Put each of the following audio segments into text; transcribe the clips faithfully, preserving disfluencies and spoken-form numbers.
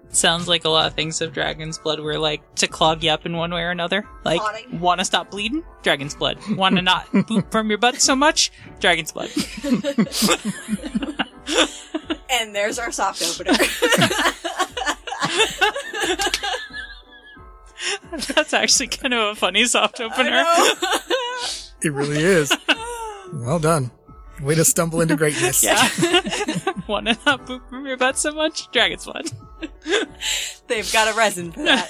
Sounds like a lot of things of Dragon's Blood were like to clog you up in one way or another. Like, want to stop bleeding? Dragon's Blood. Want to not poop from your butt so much? Dragon's Blood. And there's our soft opener. That's actually kind of a funny soft opener. It really is. Well done. Way to stumble into greatness. Yeah. Want to not poop from your butt so much? Dragon's Blood. They've got a resin for that.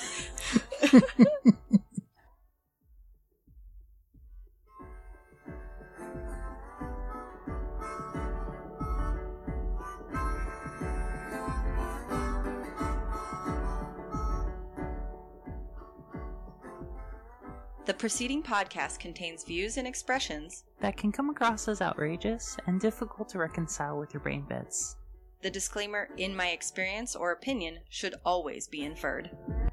The preceding podcast contains views and expressions that can come across as outrageous and difficult to reconcile with your brain bits. The disclaimer, in my experience or opinion, should always be inferred.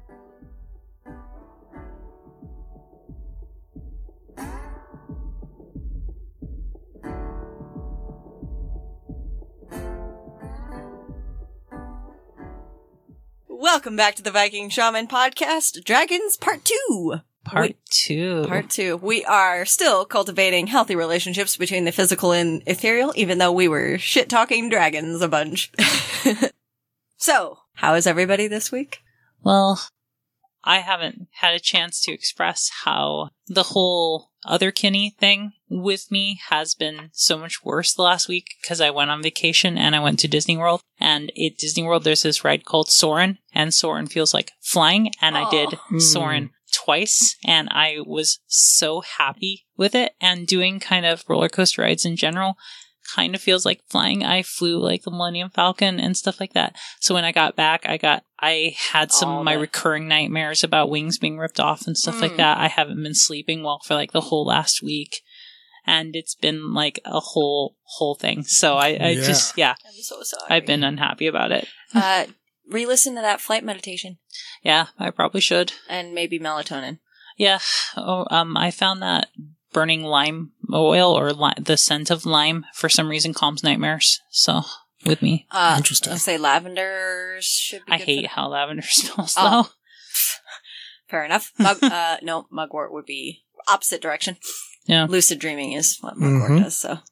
Welcome back to the Viking Shaman Podcast, Dragons Part two. Part we, two. Part two. We are still cultivating healthy relationships between the physical and ethereal, even though we were shit-talking dragons a bunch. So, how is everybody this week? Well, I haven't had a chance to express how the whole other Kinney thing with me has been so much worse the last week because I went on vacation and I went to Disney World. And at Disney World, there's this ride called Soarin', and Soarin' feels like flying, and I did Mm. Soarin' twice, and I was so happy with it. And doing kind of roller coaster rides in general kind of feels like flying. I flew like the Millennium Falcon and stuff like that. So when I got back, I got I had some All of my the- recurring nightmares about wings being ripped off and stuff Mm. like that. I haven't been sleeping well for like the whole last week, and it's been like a whole whole thing. So I, I Yeah. just yeah, I'm so sorry. I've been unhappy about it. Uh, re-listen to that flight meditation. Yeah, I probably should. And maybe melatonin. Yeah. Oh, um, I found that burning lime oil or li- the scent of lime for some reason calms nightmares. So with me, Uh, Interesting. I'll say lavender should be I good hate for- how lavender smells Oh. though. Fair enough. Mug, uh, no, mugwort would be opposite direction. Yeah. Lucid dreaming is what mugwort Mhm. does, so.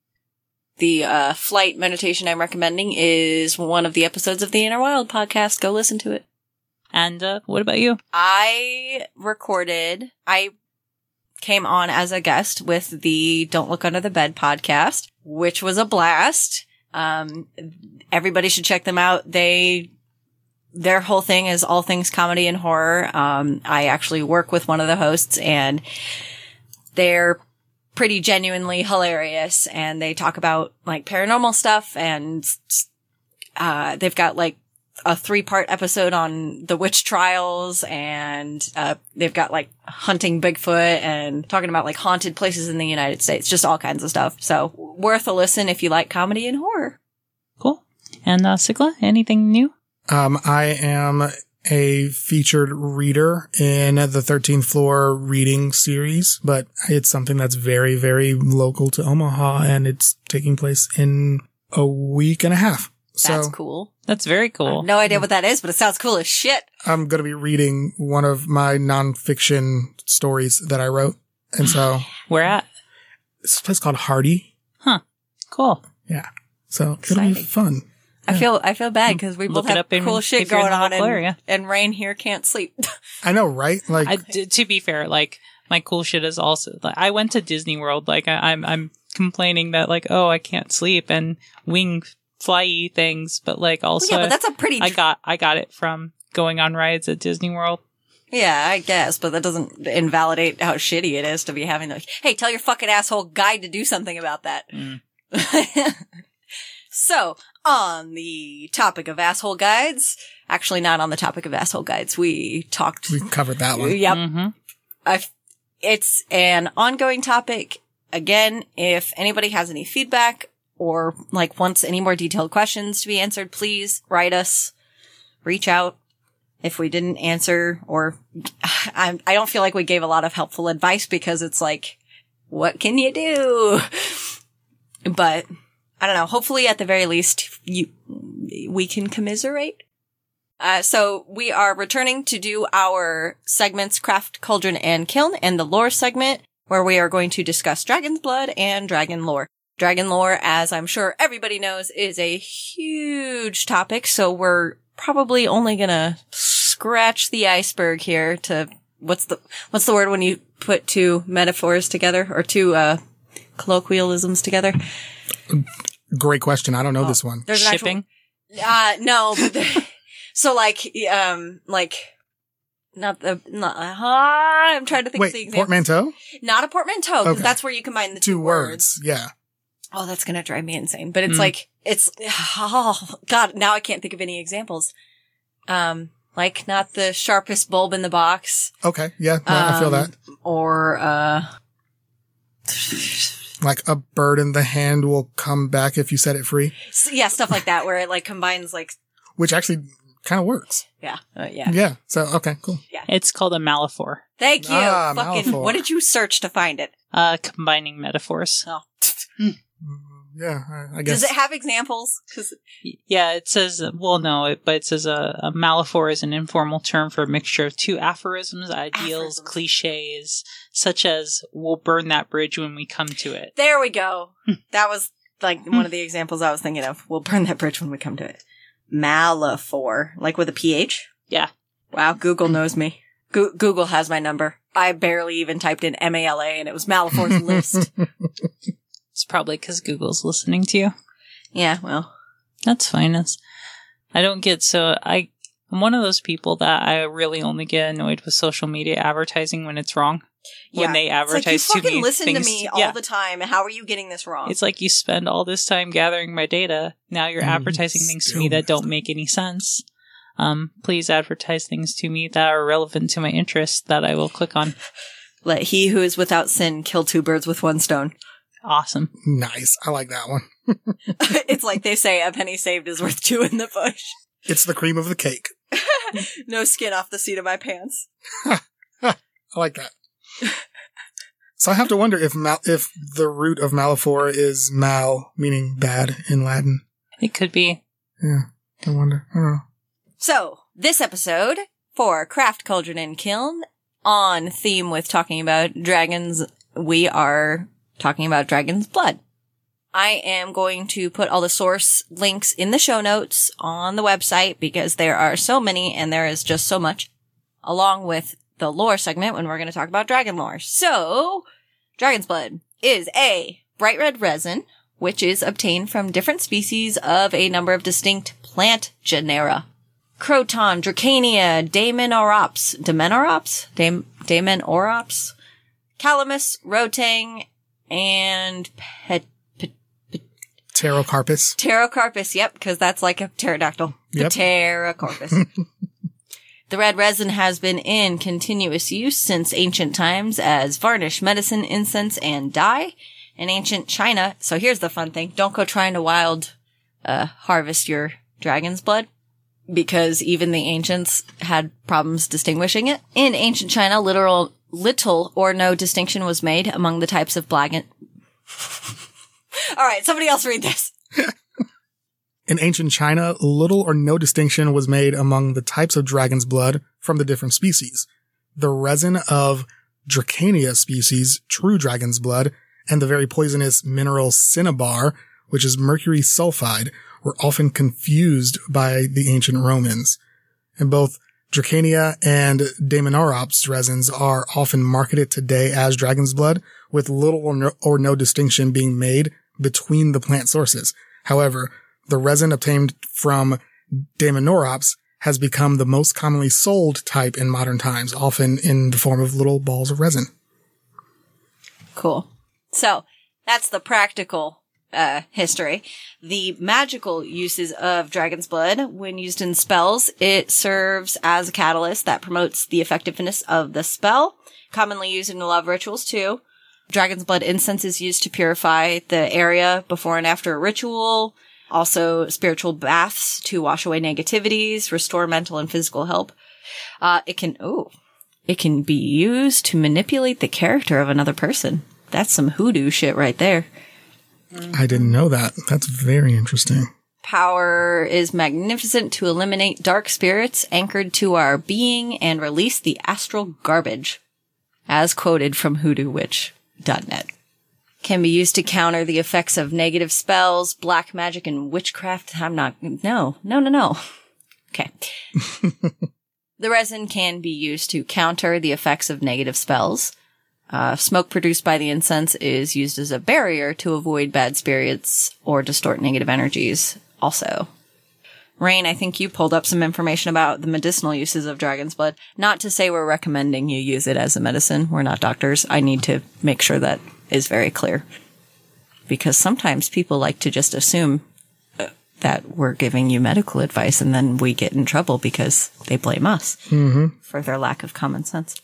The uh, flight meditation I'm recommending is one of the episodes of the Inner Wild podcast. Go listen to it. And uh, what about you? I recorded, I came on as a guest with the Don't Look Under the Bed podcast, which was a blast. Um, everybody should check them out. They, their whole thing is all things comedy and horror. Um, I actually work with one of the hosts, and they're pretty genuinely hilarious, and they talk about like paranormal stuff, and uh, they've got like a three-part episode on the witch trials, and uh, they've got like hunting Bigfoot and talking about like haunted places in the United States, just all kinds of stuff. So worth a listen if you like comedy and horror. Cool. And uh, Sigla, anything new? Um, I am a featured reader in the thirteenth Floor reading series, but it's something that's very, very local to Omaha, and it's taking place in a week and a half. That's So cool. That's very I cool. have no idea what that is, but it sounds cool as shit. I'm going to be reading one of my nonfiction stories that I wrote. And so Where at? it's a place called Hardy. Cool. Yeah. So it'll be Exciting. fun. I feel I feel bad because we Look both it have up in- cool shit if you're in going the on, local and, area. and Rain here can't sleep. I know, right? Like, I, d- to be fair, like my cool shit is also like I went to Disney World. Like I, I'm I'm complaining that like oh I can't sleep and wing flyy things, but like also yeah, but that's a pretty. I got I got it from going on rides at Disney World. Yeah, I guess, but that doesn't invalidate how shitty it is to be having like, hey, tell your fucking asshole guide to do something about that. Mm. So, on the topic of asshole guides, actually not on the topic of asshole guides, we talked. we covered that one. Yep. Mm-hmm. I've, it's an ongoing topic. Again, if anybody has any feedback or like wants any more detailed questions to be answered, please write us, reach out. If we didn't answer, or I, I don't feel like we gave a lot of helpful advice because it's like, what can you do? But I don't know. Hopefully, at the very least, you we can commiserate. Uh, so we are returning to do our segments, Craft, Cauldron, and Kiln, and the lore segment, where we are going to discuss Dragon's Blood and Dragon lore. Dragon lore, as I'm sure everybody knows, is a huge topic, so we're probably only gonna scratch the iceberg here to, what's the, what's the word when you put two metaphors together, or two, uh, colloquialisms together? Great question. I don't know oh, this one. There's an Shipping? Actual, uh, no, but the, so like, um, like, not the, not, uh, I'm trying to think Wait, of the example. portmanteau? Not a portmanteau, because Okay. that's where you combine the two, Two words. words. Yeah. Oh, that's gonna drive me insane. But it's Mm. like, it's, oh, God, now I can't think of any examples. Um, like, not the sharpest bulb in the box. Okay. Yeah. No, I feel Um, that. Or, uh, Like a bird in the hand will come back if you set it free, s- yeah, stuff like that, where it like combines like, which actually kind of works. yeah, uh, yeah. Yeah. So, okay, cool. It's called a Malaphor. Thank you. Ah, Fucking, Malaphor. what did you search to find it? Uh, combining metaphors. Oh. Mm, Yeah, I, I guess. Does it have examples? 'Cause- Yeah, it says, well, no, it, but it says a, a Malaphor is an informal term for a mixture of two aphorisms, ideals, Aphorisms. cliches, such as, we'll burn that bridge when we come to it. there we go. That was like one of the examples I was thinking of. We'll burn that bridge when we come to it. Malaphor, like with a P H? Yeah. Wow, Google knows me. Go- Google has my number. I barely even typed in M A L A and it was Malaphor's list. It's probably because Google's listening to you. Yeah, well. That's fine. It's, I don't get so, I, I'm one of those people that I really only get annoyed with social media advertising when it's wrong. Yeah. When they advertise it's like, you to fucking me listen things, to me all yeah. the time. How are you getting this wrong? It's like you spend all this time gathering my data. Now you're Mm, advertising things to me still that don't make any sense. Um, please advertise things to me that are relevant to my interests that I will click on. Let he who is without sin kill two birds with one stone. Awesome. Nice. I like that one. It's like they say a penny saved is worth two in the bush. It's the cream of the cake. No skin off the seat of my pants. I like that. So I have to wonder if mal- if the root of Malaphor is mal, meaning bad in Latin. It could be. Yeah, I wonder. I don't know. So, this episode for Craft, Cauldron, and Kiln, on theme with talking about dragons, we are talking about Dragon's Blood. I am going to put all the source links in the show notes on the website because there are so many and there is just so much, along with the lore segment when we're going to talk about dragon lore. So, Dragon's Blood is a bright red resin, which is obtained from different species of a number of distinct plant genera. Croton, Dracania, Daemonorops, Daemonorops? Daem- Daemonorops? Calamus, Rotang, and Pet- Pterocarpus. Pterocarpus, yep, because that's like a pterodactyl. The Yep. Pterocarpus. The red resin has been in continuous use since ancient times as varnish, medicine, incense, and dye. In ancient China, so here's the fun thing, don't go trying to wild uh, harvest your dragon's blood, because even the ancients had problems distinguishing it. In ancient China, literal, little or no distinction was made among the types of black. All right, somebody else read this. In ancient China, little or no distinction was made among the types of dragon's blood from the different species. The resin of Dracania species, true dragon's blood, and the very poisonous mineral cinnabar, which is mercury sulfide, were often confused by the ancient Romans. And both Dracania and Daemonorops resins are often marketed today as dragon's blood, with little or no, or no distinction being made between the plant sources. However, the resin obtained from Daemonorops has become the most commonly sold type in modern times, often in the form of little balls of resin. Cool. So, that's the practical uh history. The magical uses of dragon's blood, when used in spells, it serves as a catalyst that promotes the effectiveness of the spell. Commonly used in love rituals too. Dragon's blood incense is used to purify the area before and after a ritual. Also, spiritual baths to wash away negativities, restore mental and physical health. Uh, it can, oh, it can be used to manipulate the character of another person. That's some hoodoo shit right there. I didn't know that. That's very interesting. power is magnificent to eliminate dark spirits anchored to our being and release the astral garbage, as quoted from hoodoo witch dot net. Can be used to counter the effects of negative spells, black magic, and witchcraft. I'm not, no, no, no, no. Okay. The resin can be used to counter the effects of negative spells. Uh, smoke produced by the incense is used as a barrier to avoid bad spirits or distort negative energies also. Rain, I think you pulled up some information about the medicinal uses of dragon's blood. Not to say we're recommending you use it as a medicine. We're not doctors. I need to make sure that is very clear. Because sometimes people like to just assume that we're giving you medical advice and then we get in trouble because they blame us mm-hmm. for their lack of common sense.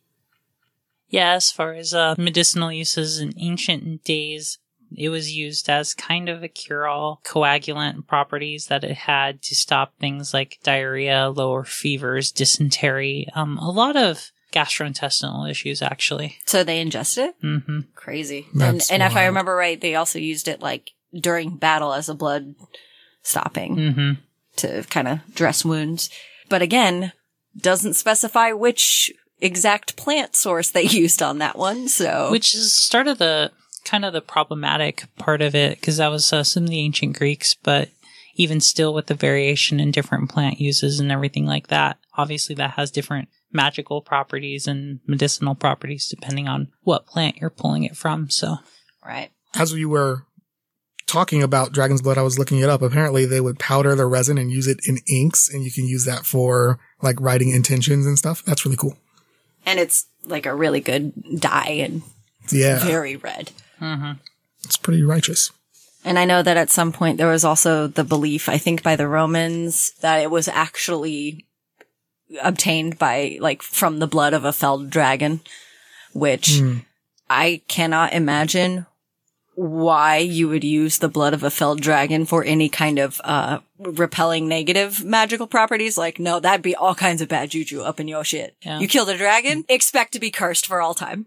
Yeah, as far as uh, medicinal uses in ancient days, it was used as kind of a cure-all, coagulant properties that it had to stop things like diarrhea, lower fevers, dysentery, um, a lot of gastrointestinal issues, actually. So they ingested it? Mm-hmm. Crazy. That's and and if I wild. remember right, they also used it like during battle as a blood stopping Mm-hmm. to kind of dress wounds. But again, doesn't specify which exact plant source they used on that one. So Which is sort of the kind of the problematic part of it, because that was uh, some of the ancient Greeks, but even still with the variation in different plant uses and everything like that, obviously that has different magical properties and medicinal properties depending on what plant you're pulling it from. So, right. As you were talking about dragon's blood, I was looking it up. Apparently they would powder the resin and use it in inks, and you can use that for like writing intentions and stuff. That's really cool. And it's like a really good dye and Yeah. very red. mm-hmm. It's pretty righteous. And I know that at some point there was also the belief, I think by the Romans, that it was actually obtained by, like, from the blood of a felled dragon, which Mm. I cannot imagine why you would use the blood of a felled dragon for any kind of, uh, repelling negative magical properties. Like, no, that'd be all kinds of bad juju up in your shit. Yeah. You kill the dragon, expect to be cursed for all time.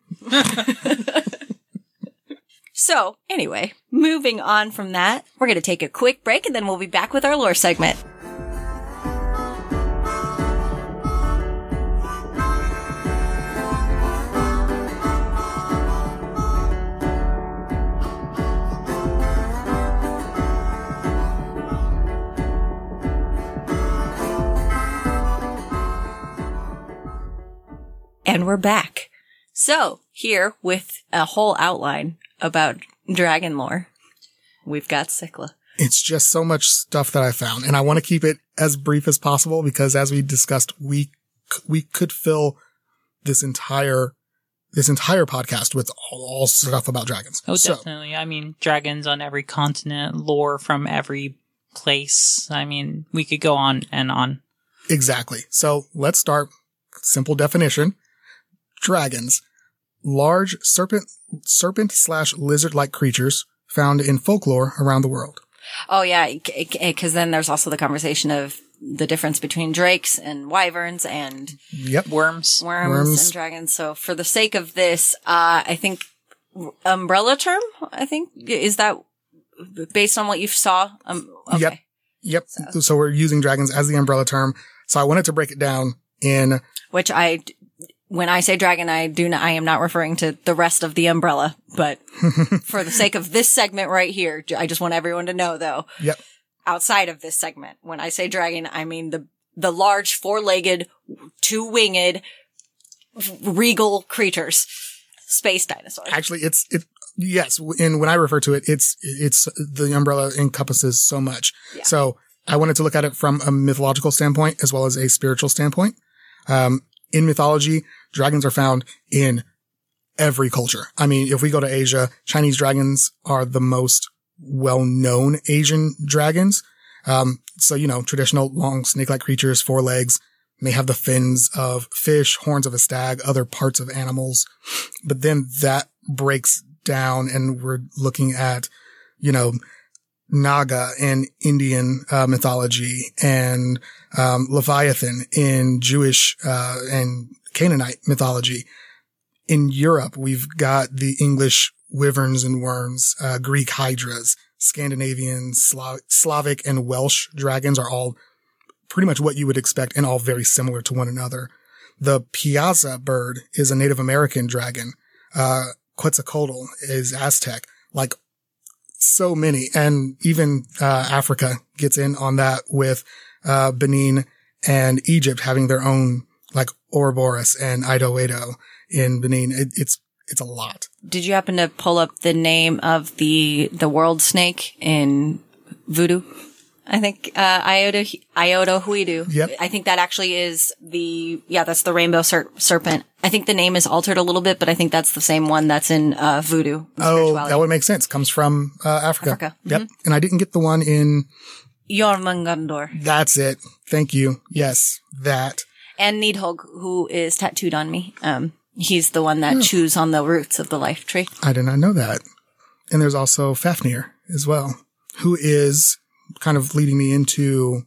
So, anyway, moving on from that, we're going to take a quick break and then we'll be back with our lore segment. And we're back. So, here with a whole outline about dragon lore, we've got Cycla. It's just so much stuff that I found, and I want to keep it as brief as possible because, as we discussed, we we could fill this entire this entire podcast with all, all stuff about dragons. Oh, So, definitely. I mean, dragons on every continent, lore from every place. I mean, we could go on and on. exactly. So let's start. Simple definition: dragons, large serpent serpent slash lizard like creatures found in folklore around the world. Oh, yeah, because then there's also the conversation of the difference between drakes and wyverns and Yep. Worms. worms, Worms. and dragons. So for the sake of this, uh, I think umbrella term, I think, is that based on what you saw? Um, okay. Yep. Yep. So- So. we're using dragons as the umbrella term. So I wanted to break it down in Which I, when I say dragon, I do not, I am not referring to the rest of the umbrella, but for the sake of this segment right here, I just want everyone to know though, Yep. outside of this segment, when I say dragon, I mean the, the large four-legged, two-winged, regal creatures. Space dinosaurs. Actually, it's, it, yes. And when I refer to it, it's, it's, the umbrella encompasses so much. Yeah. So I wanted to look at it from a mythological standpoint as well as a spiritual standpoint. Um, in mythology, dragons are found in every culture. I mean, if we go to Asia, Chinese dragons are the most well-known Asian dragons. Um, so, you know, traditional long snake-like creatures, four legs, may have the fins of fish, horns of a stag, other parts of animals. But then that breaks down and we're looking at, you know, Naga in Indian uh, mythology and um, Leviathan in Jewish uh, and Canaanite mythology. In Europe, we've got the English wyverns and worms, uh, Greek hydras, Scandinavian, Slav- Slavic, and Welsh dragons are all pretty much what you would expect and all very similar to one another. The Piazza bird is a Native American dragon. Uh, Quetzalcoatl is Aztec. Like, so many. And even uh, Africa gets in on that with uh, Benin and Egypt having their own, like, Ouroboros and Ido-Edo in Benin. It, it's it's a lot. Did you happen to pull up the name of the the world snake in voodoo? I think uh Iota Iota Huidu. Yep. I think that actually is the yeah, that's the rainbow ser- serpent. I think the name is altered a little bit, but I think that's the same one that's in uh voodoo. Oh, that would make sense. Comes from uh, Africa. Africa. Yep. Mm-hmm. And I didn't get the one in. Jormungandr. That's it. Thank you. Yes, that. And Nidhogg, who is tattooed on me. Um, he's the one that oh. chews on the roots of the life tree. I did not know that. And there's also Fafnir as well, who is kind of leading me into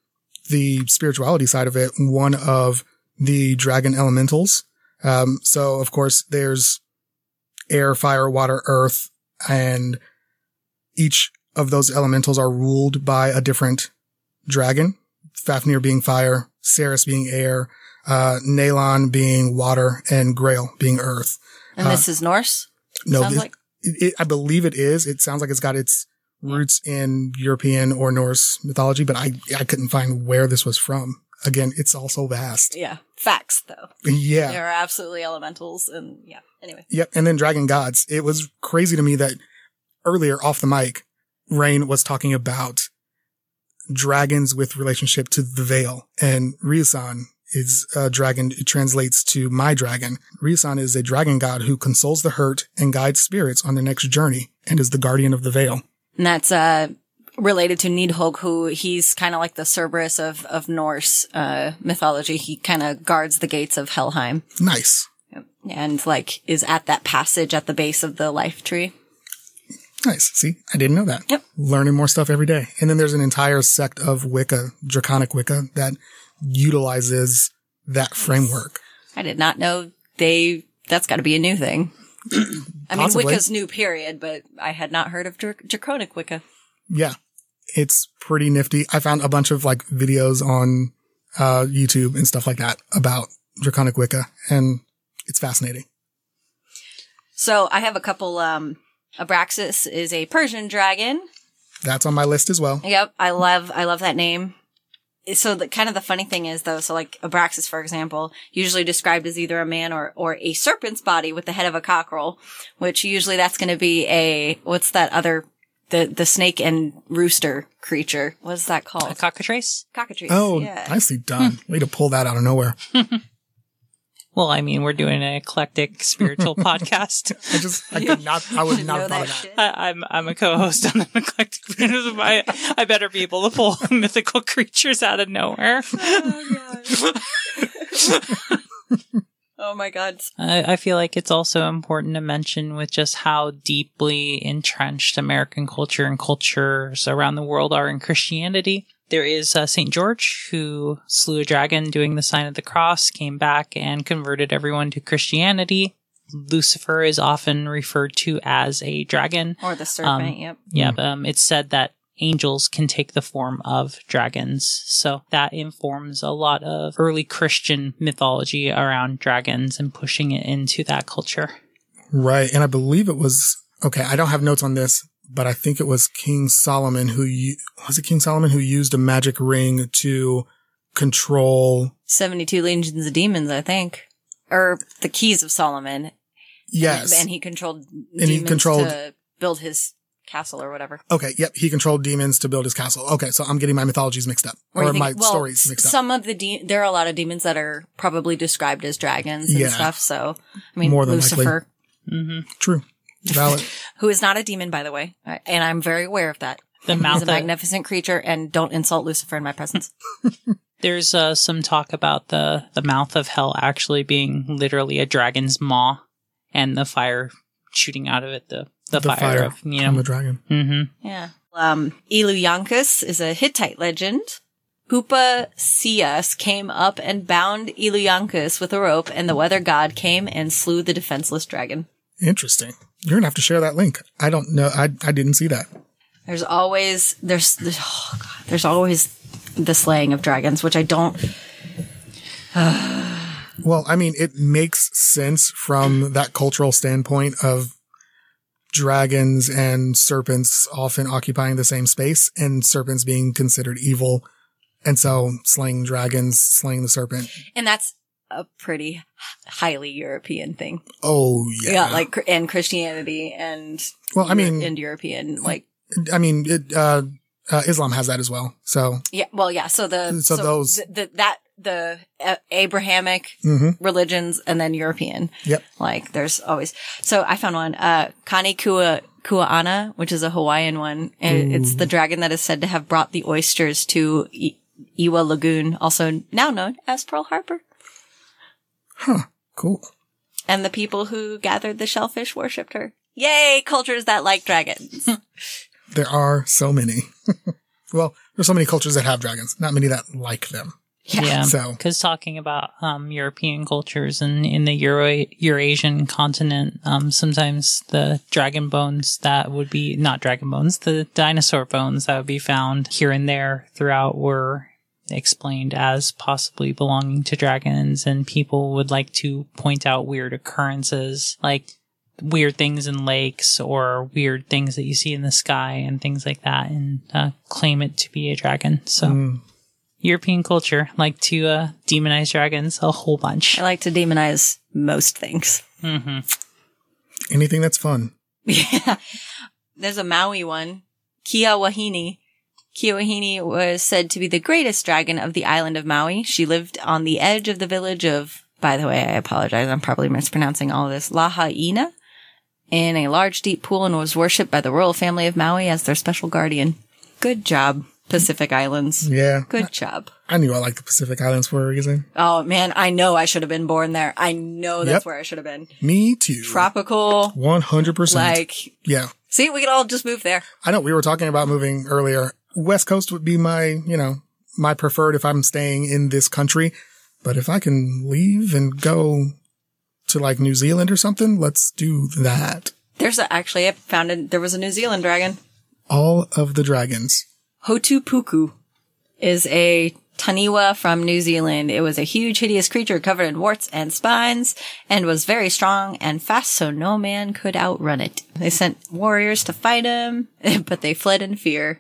the spirituality side of it, one of the dragon elementals. Um, so of course there's air, fire, water, earth, and each of those elementals are ruled by a different dragon. Fafnir being fire, Ceres being air, uh, Nalon being water, and Grail being earth. And uh, this is Norse? No, Sounds it, like? it, it, I believe it is. It sounds like it's got its roots in European or Norse mythology, but I, I couldn't find where this was from. Again, it's all so vast. Yeah. Facts, though. Yeah. There are absolutely elementals, and yeah. Anyway. Yep. And then dragon gods. It was crazy to me that earlier off the mic, Rain was talking about dragons with relationship to the veil, and Ryosan is a dragon. It translates to my dragon. Ryosan is a dragon god who consoles the hurt and guides spirits on their next journey and is the guardian of the veil. And that's uh related to Nidhogg, who he's kind of like the Cerberus of, of Norse uh mythology. He kind of guards the gates of Helheim. Nice. And like is at that passage at the base of the life tree. Nice. See, I didn't know that. Yep. Learning more stuff every day. And then there's an entire sect of Wicca, Draconic Wicca, that utilizes that framework. I did not know they, that's gotta be a new thing. I mean, Possibly. Wicca's new, period, but I had not heard of Dr- Draconic Wicca. Yeah. It's pretty nifty. I found a bunch of like videos on uh YouTube and stuff like that about Draconic Wicca, and it's fascinating. So I have a couple, um, Abraxas is a Persian dragon. That's on my list as well. Yep. I love, I love that name. So the kind of the funny thing is though, so like Abraxas, for example, usually described as either a man or, or a serpent's body with the head of a cockerel, which usually that's going to be a, what's that other, the, the snake and rooster creature. What's that called? A cockatrice? Cockatrice. Oh, yeah. nicely done. Way to pull that out of nowhere. Well, I mean, we're doing an eclectic spiritual podcast. I just, I could not, I would Should not know have thought of that that. shit. I, I'm I'm a co-host on an eclectic. I, I better be able to pull mythical creatures out of nowhere. Oh, God. Oh, my God. I, I feel like it's also important to mention with just how deeply entrenched American culture and cultures around the world are in Christianity. There is uh, Saint George, who slew a dragon doing the sign of the cross, came back and converted everyone to Christianity. Lucifer is often referred to as a dragon. Or the serpent, Um, yep. Yeah, but, um, it's said that angels can take the form of dragons. So that informs a lot of early Christian mythology around dragons and pushing it into that culture. Right. And I believe it was, okay, I don't have notes on this, but I think it was King Solomon who, u- was it King Solomon who used a magic ring to control? seventy-two legions of demons, I think. Or the keys of Solomon. Yes. And, and he controlled And he demons controlled- to build his castle or whatever. Okay. Yep. He controlled demons to build his castle. Okay. So I'm getting my mythologies mixed up, Or or you think- my well, stories mixed up. Some of the de- there are a lot of demons that are probably described as dragons and Yeah. stuff. So, I mean, More than Lucifer, Mm-hmm. True. Valid. who is not a demon, by the way, I- and I'm very aware of that. The He's mouth a of- magnificent creature, and don't insult Lucifer in my presence. There's uh, some talk about the, the mouth of hell actually being literally a dragon's maw and the fire shooting out of it, the, the, The fire, fire of, you from know. the dragon. Mm-hmm. Yeah. Um, Illuyankus is a Hittite legend. Pupa Sias came up and bound Illuyankus with a rope, and the weather god came and slew the defenseless dragon. Interesting. You're going to have to share that link. I don't know. I, I didn't see that. There's always, there's, there's, oh God, there's always the slaying of dragons, which I don't. Well, I mean, it makes sense from that cultural standpoint of dragons and serpents often occupying the same space and serpents being considered evil. And so slaying dragons, slaying the serpent. And that's a pretty highly European thing. Oh, yeah. Yeah, like, and Christianity and, well, I mean, and European, like, I mean, it, uh, uh, Islam has that as well. So, yeah, well, yeah. So the, so, so those, the, the, that, the uh, Abrahamic mm-hmm. religions and then European. Yep. Like there's always, so I found one, uh, Kani Kua, Kua'ana, which is a Hawaiian one. And it's the dragon that is said to have brought the oysters to I- Iwa Lagoon, also now known as Pearl Harbor. Huh. Cool. And the people who gathered the shellfish worshipped her. Yay, cultures that like dragons. There are so many. Well, there's so many cultures that have dragons, not many that like them. Yeah. Yeah, So- because talking about um, European cultures and in the Euro- Eurasian continent, um, sometimes the dragon bones that would be, not dragon bones, the dinosaur bones that would be found here and there throughout were explained as possibly belonging to dragons, and people would like to point out weird occurrences, like weird things in lakes or weird things that you see in the sky and things like that, and uh, claim it to be a dragon. So... Mm. European culture like to uh, demonize dragons a whole bunch. I like to demonize most things. Mm-hmm. Anything that's fun. Yeah. There's a Maui one. Kia Wahine. Kia Wahine was said to be the greatest dragon of the island of Maui. She lived on the edge of the village of, by the way, I apologize, I'm probably mispronouncing all of this, Lahaina, in a large deep pool and was worshipped by the royal family of Maui as their special guardian. Good job, Pacific Islands. Yeah. Good job. I knew I liked the Pacific Islands for a reason. Oh man, I know I should have been born there. I know that's Yep. where I should have been. Me too. Tropical. one hundred percent. Like, Yeah. see, we could all just move there. I know we were talking about moving earlier. West Coast would be my, you know, my preferred if I'm staying in this country. But if I can leave and go to like New Zealand or something, let's do that. There's a, actually, I found it, there was a New Zealand dragon. All of the dragons. Hotupuku is a taniwa from New Zealand. It was a huge, hideous creature covered in warts and spines and was very strong and fast, so no man could outrun it. They sent warriors to fight him, but they fled in fear.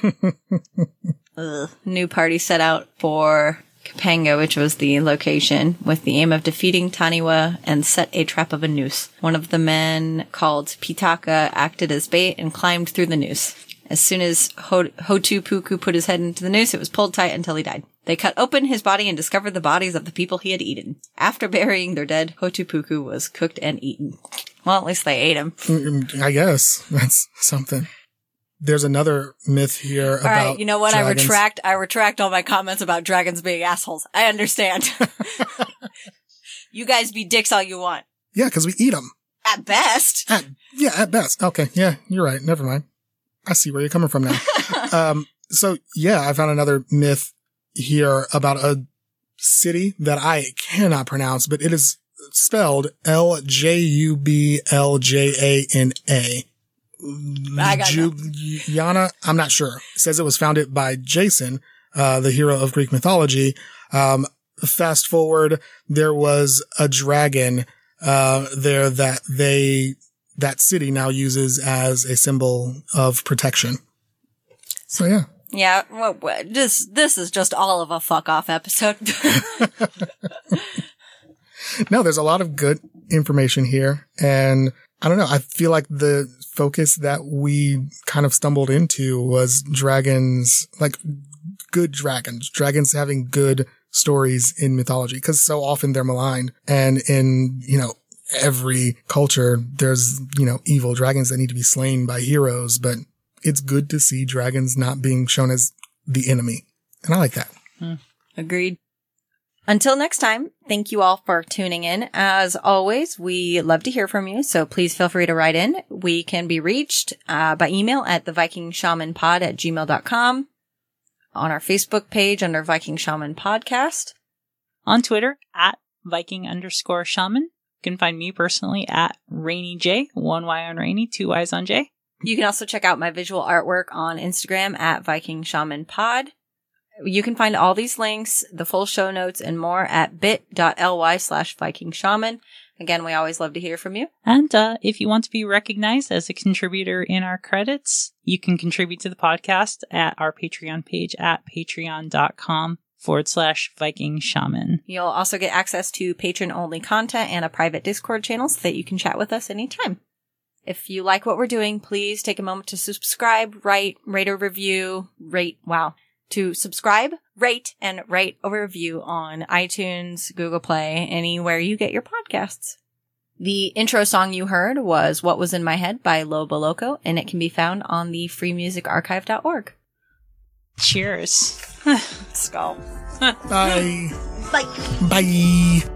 Ugh. New party set out for Kapanga, which was the location, with the aim of defeating Taniwa and set a trap of a noose. One of the men, called Pitaka, acted as bait and climbed through the noose. As soon as Ho- Hotupuku put his head into the noose, it was pulled tight until he died. They cut open his body and discovered the bodies of the people he had eaten. After burying their dead, Hotupuku was cooked and eaten. Well, at least they ate him. I guess that's something. There's another myth here All about right, you know what? dragons. I retract. I retract all my comments about dragons being assholes. I understand. You guys be dicks all you want. Yeah, because we eat them. At best. At, yeah, at best. Okay, yeah, you're right. Never mind. I see where you're coming from now. um, so yeah, I found another myth here about a city that I cannot pronounce, but it is spelled L J U B L J A N A. I got Ju- Yana, I'm not sure. It says it was founded by Jason, uh, the hero of Greek mythology. Um, fast forward, there was a dragon, uh, there that they, that city now uses as a symbol of protection. So yeah. Yeah, well, well, this, this is just all of a fuck off episode. No, there's a lot of good information here. And I don't know. I feel like the focus that we kind of stumbled into was dragons, like good dragons, dragons having good stories in mythology, because so often they're maligned. And in, you know, every culture, there's, you know, evil dragons that need to be slain by heroes, but it's good to see dragons not being shown as the enemy. And I like that. Agreed. Until next time, thank you all for tuning in. As always, we love to hear from you, so please feel free to write in. We can be reached uh, by email at the viking shaman pod at gmail dot com, on our Facebook page under Viking Shaman Podcast. On Twitter, at Viking underscore shaman. You can find me personally at Rainy J, one Y on Rainy, two Y's on J. You can also check out my visual artwork on Instagram at Viking Shaman Pod. You can find all these links, the full show notes, and more at bit.ly slash Viking Shaman. Again, we always love to hear from you. And uh, if you want to be recognized as a contributor in our credits, you can contribute to the podcast at our Patreon page at patreon.com forward slash Viking Shaman. You'll also get access to patron-only content and a private Discord channel so that you can chat with us anytime. If you like what we're doing, please take a moment to subscribe, write, rate or review, rate, wow, to subscribe, rate, and write a review on iTunes, Google Play, anywhere you get your podcasts. The intro song you heard was What Was in My Head by Lobo Loco, and it can be found on the free music archive dot org. Cheers. Skull. Bye. Bye. Bye.